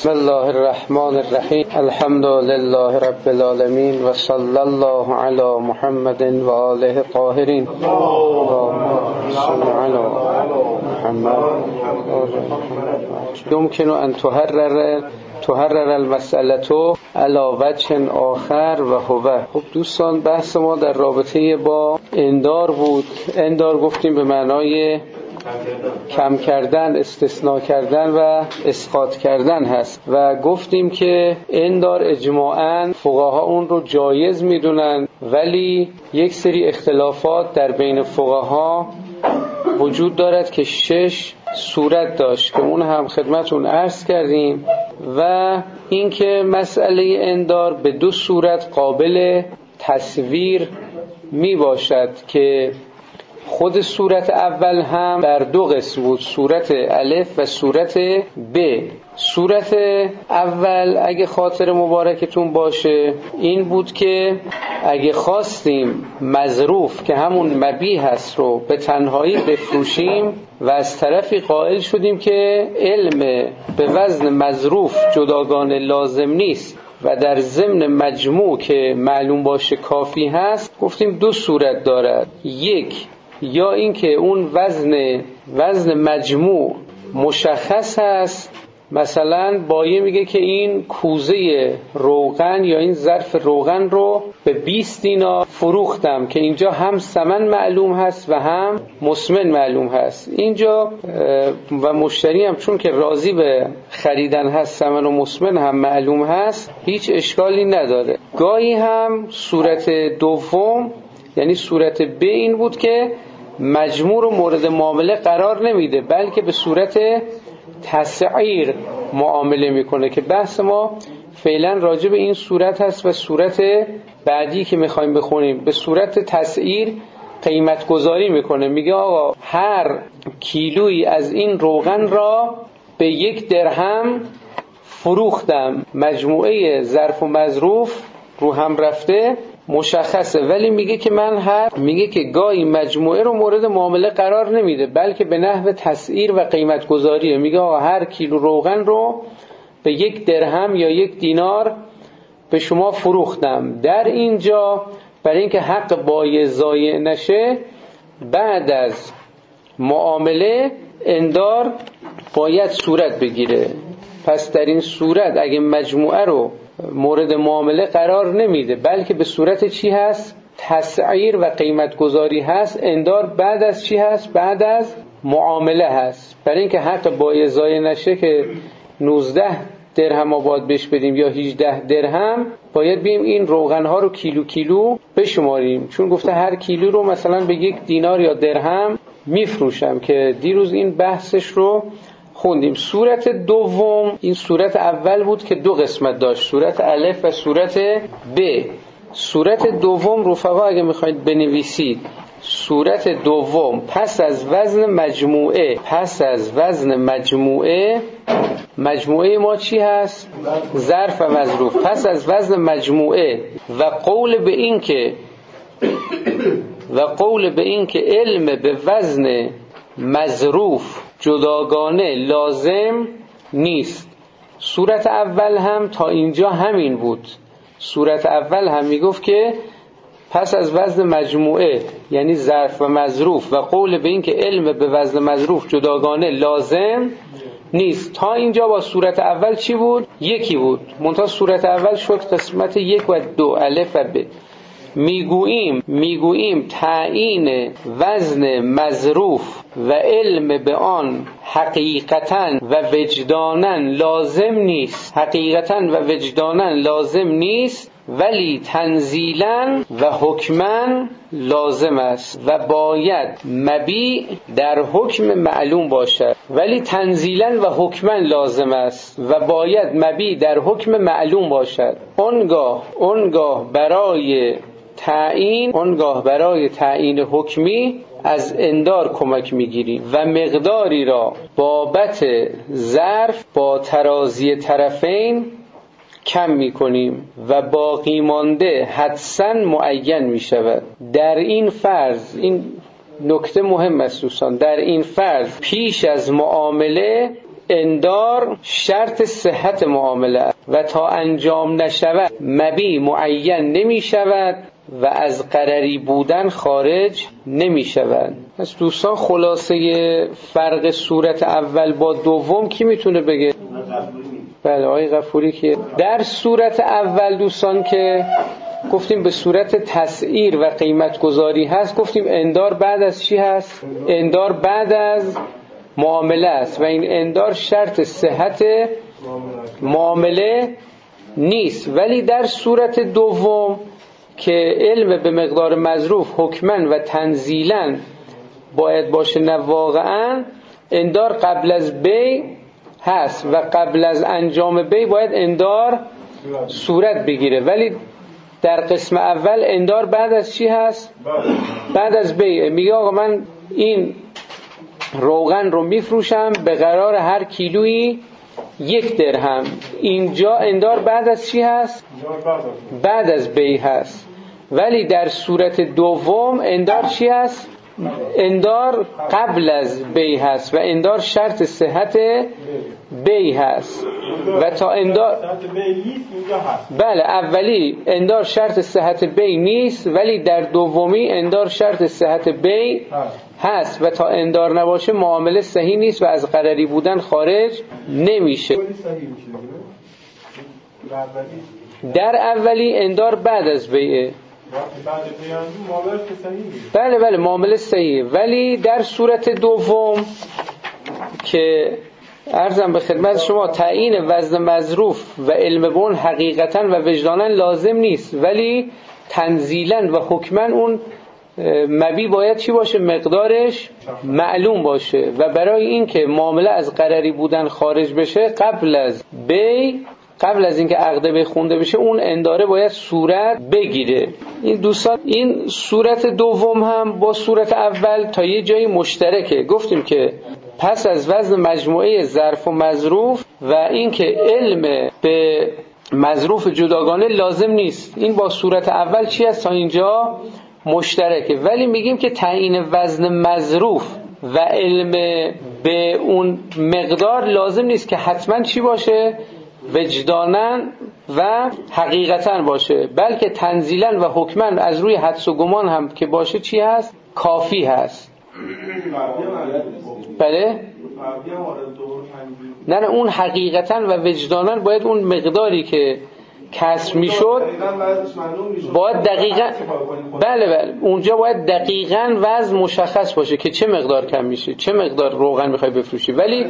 بسم الله الرحمن الرحیم. الحمد لله رب العالمین و صلی الله علی محمد و آله الطاهرین. اللهم صل علی محمد. يمكن ان تحرر المسألة على وجه آخر و هو. خب دوستان، بحث ما در رابطه با اندار بود. اندار گفتیم به معنای کم کردن، استثناء کردن و اسقاط کردن هست و گفتیم که اندار اجماعاً فقها اون رو جایز میدونن، ولی یک سری اختلافات در بین فقها وجود دارد که 6 صورت داشت که اون هم خدمتون عرض کردیم و اینکه مسئله اندار به 2 صورت قابل تصویر می باشد که خود صورت اول هم در 2 قسم بود، صورت الف و صورت ب. صورت اول اگه خاطر مبارکتون باشه این بود که اگه خواستیم مظروف که همون مبیح هست رو به تنهایی بفروشیم و از طرفی قائل شدیم که علم به وزن مظروف جداگانه لازم نیست و در ضمن مجموع که معلوم باشه کافی هست، گفتیم 2 صورت دارد. یک، یا اینکه اون وزن مجموع مشخص هست، مثلا بایه میگه که این کوزه روغن یا این ظرف روغن رو به 20 دینار فروختم، که اینجا هم ثمن معلوم هست و هم مسمن معلوم هست اینجا و مشتری هم چون که راضی به خریدن هست، ثمن و مسمن هم معلوم هست، هیچ اشکالی نداره. گاهی هم صورت دوم یعنی صورت ب این بود که مجموع رو مورد معامله قرار نمیده، بلکه به صورت تسعیر معامله میکنه که بحث ما فعلا راجع به این صورت هست و صورت بعدی که میخوایم بخونیم به صورت تسعیر قیمت گذاری میکنه. میگه آقا هر کیلویی از این روغن را به 1 درهم فروختم. مجموعه ظرف و مظروف رو هم رفته مشخصه، ولی میگه که میگه که گاهی مجموعه رو مورد معامله قرار نمیده، بلکه به نحو تسعیر و قیمت گذاریه. میگه آقا هر کیلو روغن رو به 1 درهم یا 1 دینار به شما فروختم. در اینجا برای اینکه حق بایع ضایع نشه، بعد از معامله اندار باید صورت بگیره. پس در این صورت اگه مجموعه رو مورد معامله قرار نمیده، بلکه به صورت چی هست؟ تسعیر و قیمت گذاری هست. اندار بعد از چی هست؟ بعد از معامله هست. برای اینکه حق بایع ضایع نشه که 19 درهم باید بهش بدیم یا 18 درهم، باید بیم این روغن ها رو کیلو کیلو بشماریم، چون گفته هر کیلو رو مثلا به 1 دینار یا درهم میفروشم، که دیروز این بحثش رو خوندیم. صورت دوم این صورت اول بود که 2 قسمت داشت، صورت الف و صورت ب. صورت دوم رفقا اگه میخواید بنویسید، صورت دوم پس از وزن مجموعه ما چی هست؟ ظرف و مظروف. پس از وزن مجموعه و قول به این که علم به وزن مظروف جداگانه لازم نیست. صورت اول هم تا اینجا همین بود. صورت اول هم میگفت که پس از وزن مجموعه یعنی ظرف و مظروف و قول به این که علم به وزن مظروف جداگانه لازم نیست. تا اینجا با صورت اول چی بود؟ یکی بود، منتها صورت اول شد قسمت 1 و 2 الف و ب. میگوییم تعیین وزن مظروف و علم به آن حقیقتاً و وجداناً لازم نیست، ولی تنزیلاً و حکماً لازم است و باید مبیع در حکم معلوم باشد. ولی تنزیلاً و حکماً لازم است و باید مبیع در حکم معلوم باشد. آنگاه برای تعیین حکمی از اندار کمک میگیریم و مقداری را بابت ظرف با ترازی طرفین کم میکنیم و باقی مانده حدساً معین میشود. در این فرض، این نکته مهم است دوستان، در این فرض پیش از معامله اندار شرط صحت معامله است و تا انجام نشود مبی معین نمی شود و از قرری بودن خارج نمی شود. پس دوستان خلاصه فرق صورت اول با دوم کی میتونه بگه؟ بله آقای غفوری. که در صورت اول دوستان که گفتیم به صورت تسعیر و قیمت گذاری هست، گفتیم اندار بعد از چی هست؟ اندار بعد از معامله است و این اندار شرط صحت معامله نیست. ولی در صورت دوم که علم به مقدار مظروف حکمن و تنزیلا باید باشه نه واقعا، اندار قبل از بی هست و قبل از انجام بی باید اندار صورت بگیره. ولی در قسم اول اندار بعد از چی هست؟ بعد از بی. میگه آقا من این روغن رو میفروشم به قرار هر کیلویی 1 درهم. اینجا اندار بعد از چی هست؟ بعد از بی هست. ولی در صورت دوم اندار چی هست؟ اندار قبل از بی هست و اندار شرط صحت بی هست و تا اندار بله اولی اندار شرط صحت بی نیست ولی در دومی اندار شرط صحت بی هست و تا اندار نباشه معامله صحیح نیست و از قرری بودن خارج نمیشه. در اولی اندار بعد از بیه. بله معامله صحیحه. ولی در صورت دوم که عرضم به خدمت شما تعیین وزن مظروف و علم به اون حقیقتا و وجدانا لازم نیست، ولی تنزیلا و حکما اون مبی باید چی باشه؟ مقدارش معلوم باشه و برای این که معامله از قرری بودن خارج بشه قبل از اینکه عقد بخونده بشه اون انداره باید صورت بگیره. این دوستان این صورت دوم هم با صورت اول تا یه جایی مشترکه. گفتیم که پس از وزن مجموعه ظرف و مظروف و اینکه علم به مظروف جداگانه لازم نیست، این با صورت اول چی هست؟ تا اینجا مشترکه. ولی میگیم که تعیین وزن مظروف و علم به اون مقدار لازم نیست که حتما چی باشه؟ وجداناً و حقیقتاً باشه، بلکه تنزیلاً و حکماً از روی حدس و گمان هم که باشه چی هست؟ کافی هست. بله؟ نه اون حقیقتاً و وجداناً باید اون مقداری که کسر میشد باید دقیقاً بله اونجا باید دقیقاً وزن مشخص باشه که چه مقدار کم میشه، چه مقدار روغن میخوای بفروشی. ولی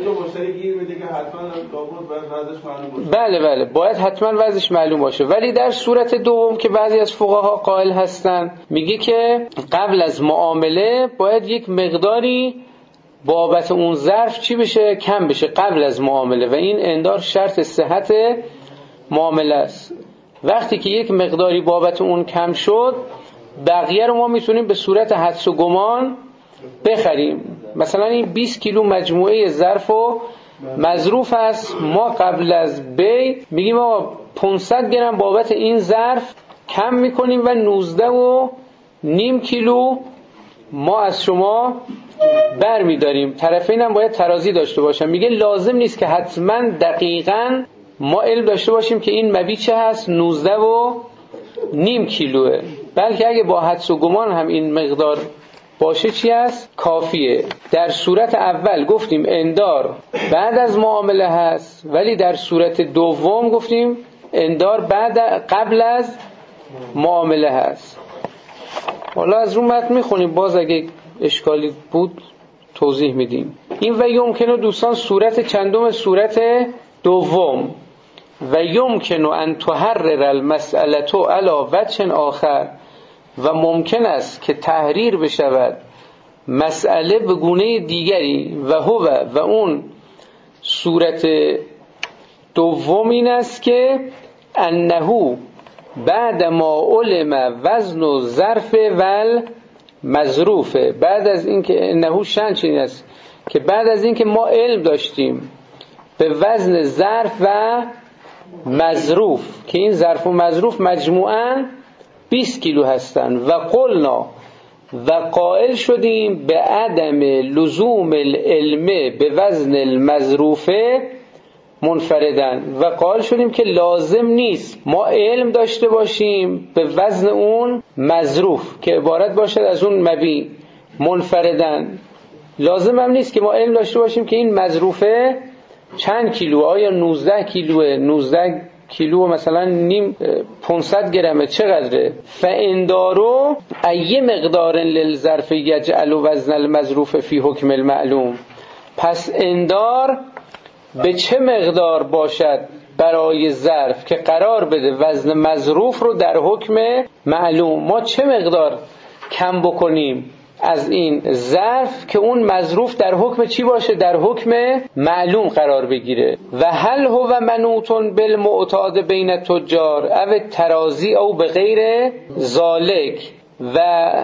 بله باید حتما وزنش معلوم باشه. ولی در صورت دوم که بعضی از فقها قائل هستن میگه که قبل از معامله باید یک مقداری بابت اون ظرف چی بشه؟ کم بشه قبل از معامله و این اندار شرط صحت معامله است. وقتی که یک مقداری بابت اون کم شد بقیه رو ما میتونیم به صورت حدس و گمان بخریم. مثلا این 20 کیلو مجموعه ظرف و مظروف است، ما قبل از بی میگیم آقا 500 گرم بابت این ظرف کم میکنیم و 19.5 کیلو ما از شما بر میداریم. طرفین هم باید ترازی داشته باشن. میگه لازم نیست که حتما دقیقاً ما علم داشته باشیم که این مبی چه هست؟ 19.5 کیلوه، بلکه اگه با حدس و گمان هم این مقدار باشه چی هست؟ کافیه. در صورت اول گفتیم اندار بعد از معامله هست، ولی در صورت دوم گفتیم اندار قبل از معامله هست. حالا از رو متن میخونیم، باز اگه اشکالی بود توضیح میدیم. این و یمکنه دوستان صورت چندم؟ صورت دوم. و یمکنه ان تحرر المسئله علی وجه آخر، و ممکن است که تحریر بشود مسئله به گونه دیگری و اون صورت دوم این است که انه بعد ما علم وزن و ظرف و مظروفه، بعد از این که انه شنچین است که بعد از این که ما علم داشتیم به وزن ظرف و مظروف که این ظرف و مظروف مجموعاً 20 کیلو هستن و قلنا و قائل شدیم به عدم لزوم العلم به وزن المظروفه منفردن و قائل شدیم که لازم نیست ما علم داشته باشیم به وزن اون مظروف که عبارت باشد از اون مبی منفردن. لازم هم نیست که ما علم داشته باشیم که این مظروفه چند کیلو، آیا 19 کیلوه، 19 کیلو مثلا نیم 500 گرمه، چقدره؟ فاندارو ای مقدار للظرف یجعل وزن المظروف فی حکم المعلوم. پس اندار به چه مقدار باشد برای ظرف که قرار بده وزن مظروف رو در حکم معلوم. ما چه مقدار کم بکنیم از این ظرف که اون مظروف در حکم چی باشه؟ در حکم معلوم قرار بگیره. و هل هو منوطن بالمعتاد بین التجار او ترازی او به غیر ذالک. و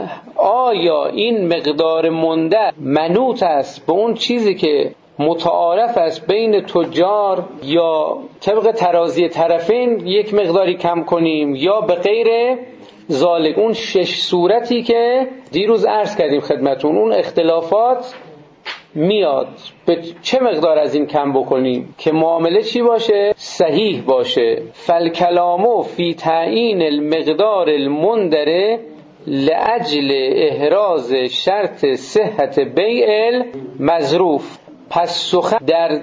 آیا این مقدار منده منوط است به اون چیزی که متعارف است بین تجار، یا طبق ترازی طرفین یک مقداری کم کنیم، یا به غیر ذالک؟ اون 6 صورتی که دیروز عرض کردیم خدمتون، اون اختلافات میاد به چه مقدار از این کم بکنیم که معامله چی باشه؟ صحیح باشه. فالکلامو فی تعیین المقدار المندره لاجل احراز شرط صحت بیع المظروف. پس سخن در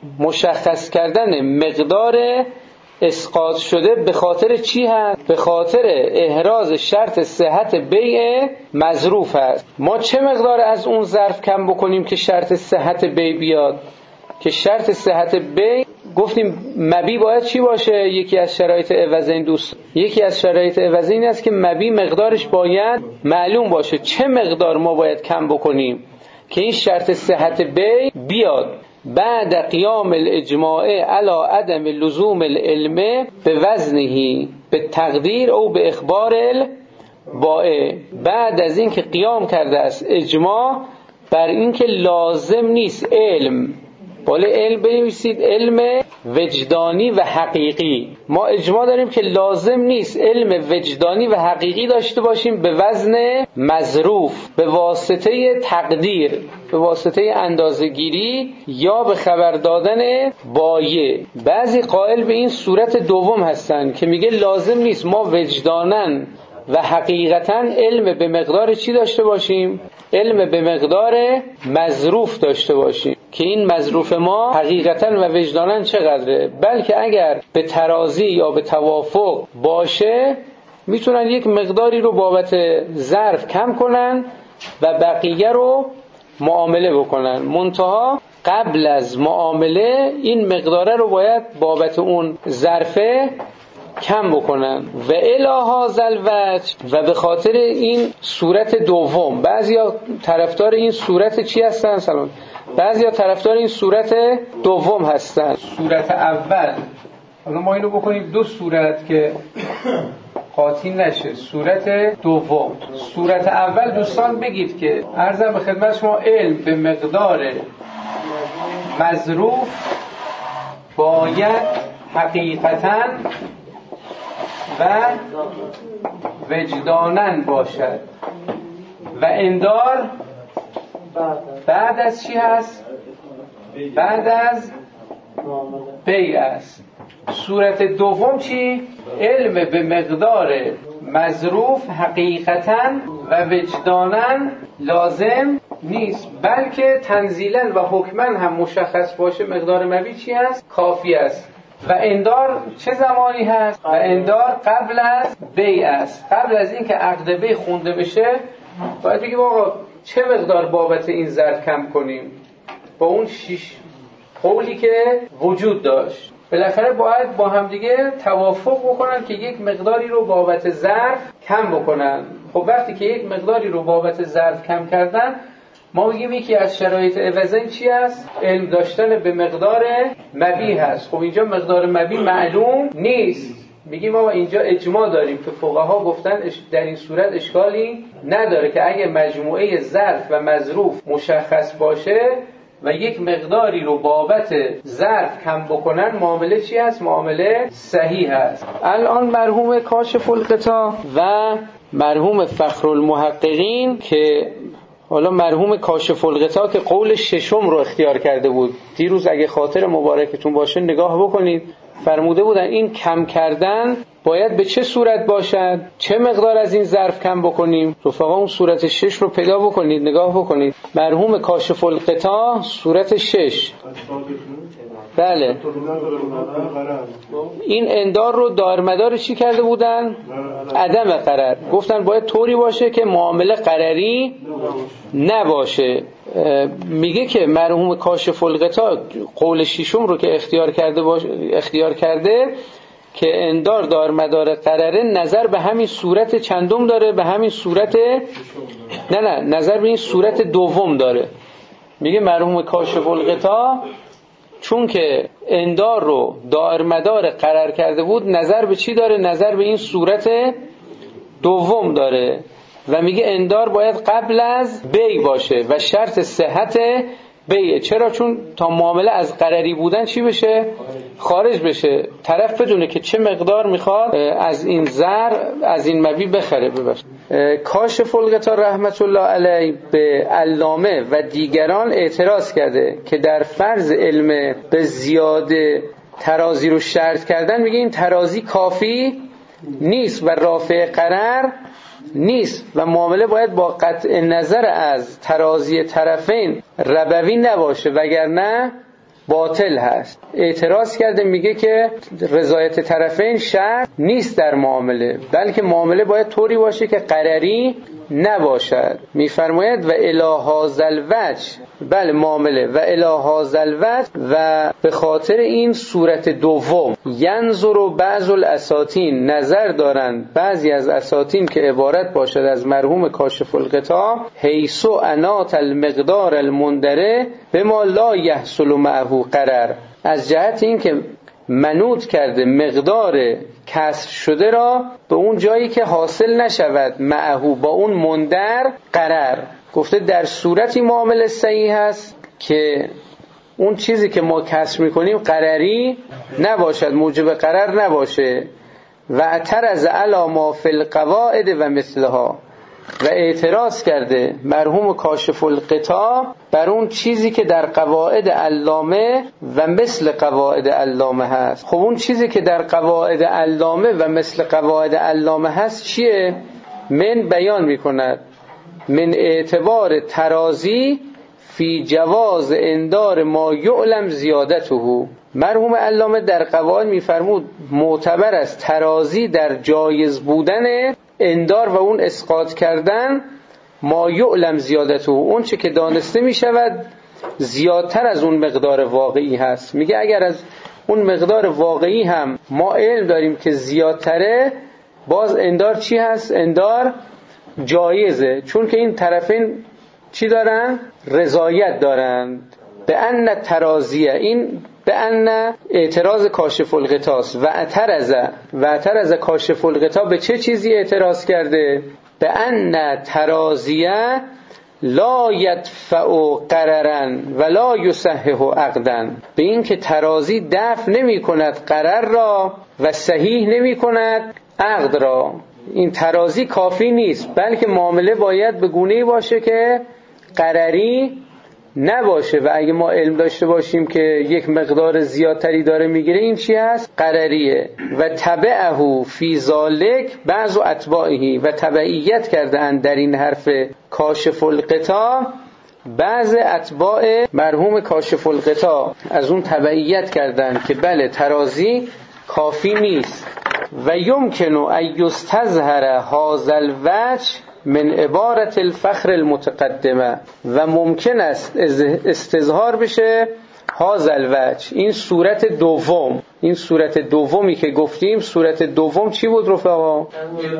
مشخص کردن مقدار اسقاط شده به خاطر چی هست؟ به خاطر احراز شرط صحت بیع مظروف هست. ما چه مقدار از اون ظرف کم بکنیم که شرط صحت بیع بیاد؟ که شرط صحت بیع گفتیم مبی باید چی باشه؟ یکی از شرایط عوضین دوست، یکی از شرایط عوضین است که مبی مقدارش باید معلوم باشه. چه مقدار ما باید کم بکنیم که این شرط صحت بیع بیاد؟ بعد قیام الاجماع علی عدم لزوم العلم به وزنه به تقدیر او به اخبار البائع. بعد از این که قیام کرده است اجماع بر این که لازم نیست علم، بالا علم بنویسید، علم وجدانی و حقیقی. ما اجماع داریم که لازم نیست علم وجدانی و حقیقی داشته باشیم به وزن مظروف به واسطه تقدیر، به واسطه اندازه‌گیری یا به خبر دادن بایع. بعضی قائل به این صورت دوم هستن که میگه لازم نیست ما وجداناً و حقیقتاً علم به مقدار چی داشته باشیم؟ علم به مقدار مظروف داشته باشیم که این مظروف ما حقیقتاً و وجداناً چقدره. بلکه اگر به ترازی یا به توافق باشه میتونن یک مقداری رو بابت ظرف کم کنن و بقیه رو معامله بکنن. منتها قبل از معامله این مقداره رو باید بابت اون ظرفه کم بکنن. و الی هذا الوجه، و به خاطر این صورت دوم، بعضیا طرفدار این صورت چی هستن؟ سلام. بعضیا طرفدار این صورت دوم هستن. صورت اول، حالا ما اینو بکنیم دو صورت که قاطی نشه. صورت دوم، صورت اول دوستان بگید که عرضم به خدمت شما علم به مقدار مظروف باید حقیقتاً و وجداناً باشد و اندار بعد از چی هست؟ بعد از بیع است. صورت دوم چی؟ علم به مقدار مظروف حقیقتاً و وجداناً لازم نیست، بلکه تنزیلاً و حکماً هم مشخص باشه مقدار مبیع چی هست؟ کافی است. و اندار چه زمانی هست؟ و اندار قبل از بیع است. قبل از این که عقد بیع خونده بشه باید بگیم آقا چه مقدار بابت این ظرف کم کنیم با اون 6 قولی که وجود داشت. بالاخره باید با هم دیگه توافق بکنن که یک مقداری رو بابت ظرف کم بکنن. خب وقتی که یک مقداری رو بابت ظرف کم کردن، ما میگیم یکی از شرایط عوضین چی است؟ علم داشتن به مقدار مبیع هست. خب اینجا مقدار مبیع معلوم نیست. میگیم ما اینجا اجماع داریم که فقها گفتن در این صورت اشکالی نداره که اگه مجموعه ظرف و مظروف مشخص باشه و یک مقداری رو بابت ظرف کم بکنن، معامله چی هست؟ معامله صحیح هست. الان مرحوم کاشف الغطا و مرحوم فخرالمحققین که حالا مرحوم کاشف الغطا که قول ششم رو اختیار کرده بود، دیروز اگه خاطر مبارکتون باشه نگاه بکنید، فرموده بودن این کم کردن باید به چه صورت باشد، چه مقدار از این ظرف کم بکنیم. رفقا اون صورت 6 رو پیدا بکنید، نگاه بکنید. مرحوم کاشف الغطا صورت 6. بله، این اندار رو دارمدار چی کرده بودن؟ عدم قرر. گفتن باید طوری باشه که معامله قرری نباشه. میگه که مرحوم کاشف الغطا قول ششم رو که اختیار کرده که اندار دارمدار قرره، نظر به همین صورت چندم داره؟ به همین صورت نه نظر به این صورت دوم داره. میگه مرحوم کاشف الغطا چون که اندار رو دارمدار قرار کرده بود، نظر به چی داره؟ نظر به این صورت دوم داره و میگه اندار باید قبل از بی باشه و شرط صحت بیه. چرا؟ چون تا معامله از قرری بودن چی بشه؟ خارج بشه. طرف بدونه که چه مقدار میخواد از این زر، از این مبیع بخره. کاشف الغطا رحمت الله علیه به علامه و دیگران اعتراض کرده که در فرض علم به زیاده ترازی رو شرط کردن، میگه این ترازی کافی نیست و رافع قرار نیست و معامله باید با قطع نظر از ترازی طرفین ربوی نباشه وگرنه باطل هست. اعتراض کرده، میگه که رضایت طرفین شرط نیست در معامله، بلکه معامله باید طوری باشه که قرری نباشد. میفرماید و الی هذا الوجه، بله معامله و الی هذا الوجه، و به خاطر این صورت دوم ینظر بعض الاساطین، نظر دارند بعضی از اساطین که عبارت باشد از مرحوم کاشف الغطا، حیث انات المقدار المندره بما لا یحصل معه قرر، از جهت این که منوط کرده مقدار کسر شده را به اون جایی که حاصل نشود معه با اون مندر قرر. گفته در صورتی معامله صحیح هست که اون چیزی که ما کسر میکنیم قرری نباشد، موجب قرر نباشه. و اعترض علی ما فی القواعد و مثلها، و اعتراض کرده مرحوم کاشف الغطا بر اون چیزی که در قواعد علامه و مثل قواعد علامه هست. خب اون چیزی که در قواعد علامه و مثل قواعد علامه هست چیه؟ من بیان میکند من اعتبار ترازی فی جواز اندار ما یعلم زیادته. مرحوم علامه در قواعد میفرمود معتبر است ترازی در جایز بودن اندار و اون اسقاط کردن ما یعلم زیادته، اون چه که دانسته می شود زیادتر از اون مقدار واقعی هست. میگه اگر از اون مقدار واقعی هم ما علم داریم که زیادتره، باز اندار چی هست؟ اندار جایزه، چون که این طرفین چی دارن؟ رضایت دارند. به ان ترازیه، این به ان اعتراض کاشف الغطاست. و اعترض کاشف الغطا به چه چیزی اعتراض کرده؟ به ان ترازیه لا یدفع قررن ولا یصحح عقدن، به این که ترازی دفع نمی کند قرر را و صحیح نمی کند عقد را. این ترازی کافی نیست، بلکه معامله باید به گونه‌ای باشه که قرری نباشه و اگه ما علم داشته باشیم که یک مقدار زیادتری داره میگیره، این چی هست؟ قرریه. و تبعه فی ذالک بعض اتباعه، و تبعیت کرده اند در این حرف کاشف الغطا بعض اتباع مرحوم کاشف الغطا، از اون تبعیت کردن که بله ترازی کافی نیست. و یمکن ان یستظهر هذا الوجه من عبارت الفخر المتقدمه، و ممکن است استظهار بشه هذا الوجه، این صورت دوم. این صورت دومی که گفتیم، صورت دوم چی بود رفقا؟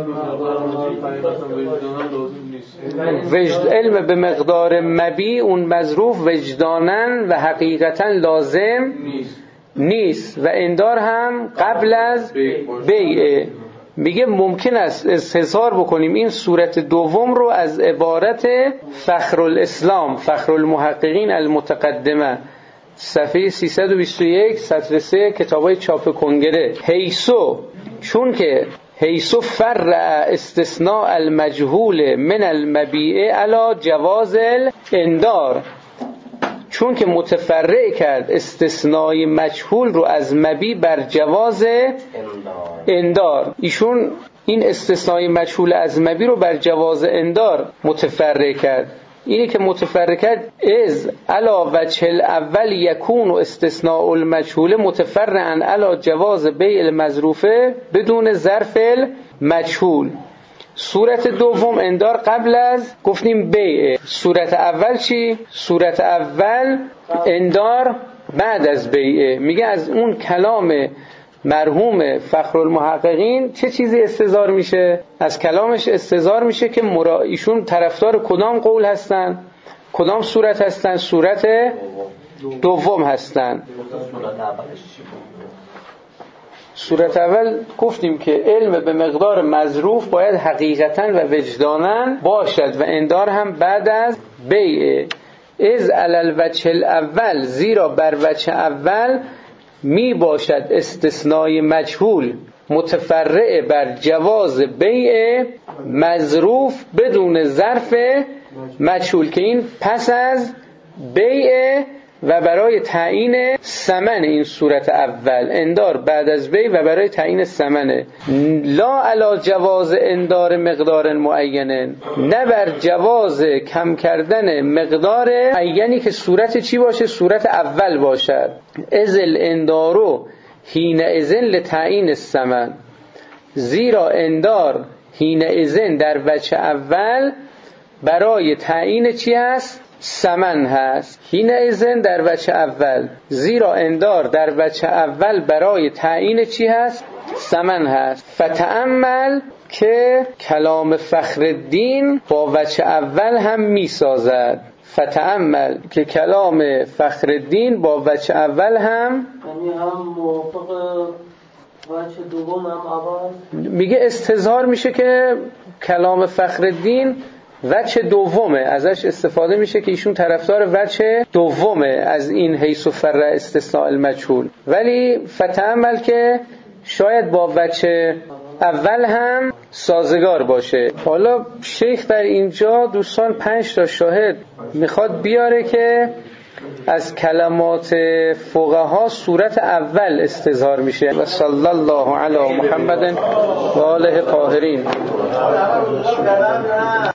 علم به مقدار مبی اون مظروف وجدانن و حقیقتا لازم نیست و اندار هم قبل از بیعه. میگه ممکن است استظهار بکنیم این صورت دوم رو از عبارت فخر الاسلام، فخر المحققین المتقدمه، صفحه 321 سطر 3 کتابای چاپ کنگره. حیثو، چون که حیث فر استثناء المجهول من المبیع علی جواز الاندار، چون که متفرع کرد استثنای مجهول رو از مبی بر جواز اندار. ایشون این استثنای مجهول از مبی رو بر جواز اندار متفرع کرد. اینی که متفرع کرد از علا وجه الاول یکون و استثناء المجهول متفرعا علا جواز بیع المظروفه بدون ظرف المجهول. صورت دوم اندار قبل از گفتیم بیع. صورت اول چی؟ صورت اول اندار بعد از بیع. میگه از اون کلام مرحوم فخرالمحققین چه چیزی استظهار میشه؟ از کلامش استظهار میشه که ایشون طرفدار کدام قول هستن؟ کدام صورت هستن؟ صورت دوم هستن. صورت اول گفتیم که علم به مقدار مظروف باید حقیقتاً و وجداناً باشد و اندار هم بعد از بیع. از علی الوجه الاول، زیرا بر وجه اول می باشد استثنای مجهول متفرع بر جواز بیع مظروف بدون ظرف مجهول، که این پس از بیع و برای تعیین ثمن. این صورت اول اندار بعد از بیع و برای تعیین ثمن. لا علی جواز اندار مقدار معین، نه بر جواز کم کردن مقدار معینی که صورت چی باشه؟ صورت اول باشد. از الاندارو حین اذن لتعیین الثمن، زیرا اندار حین اذن در وجه اول برای تعیین چی هست؟ ثمن هست. حین اذن در وجه اول، زیرا اندار در وجه اول برای تعیین چی هست؟ ثمن هست. فتأمل که کلام فخرالدین با وجه اول هم می سازد. فتأمل که کلام فخرالدین با وجه اول هم موافق وجه دوم هم اول میگه استظهار میشه که کلام فخرالدین وجه دومه، ازش استفاده میشه که ایشون طرفدار وجه دومه از این حیث فر استثناء المجهول. ولی فتأمل که شاید با وجه اول هم سازگار باشه. حالا شیخ در اینجا دوستان 5 تا شاهد میخواد بیاره که از کلمات فقها صورت اول استظهار میشه. و صلی الله علی محمد و آله طاهرین.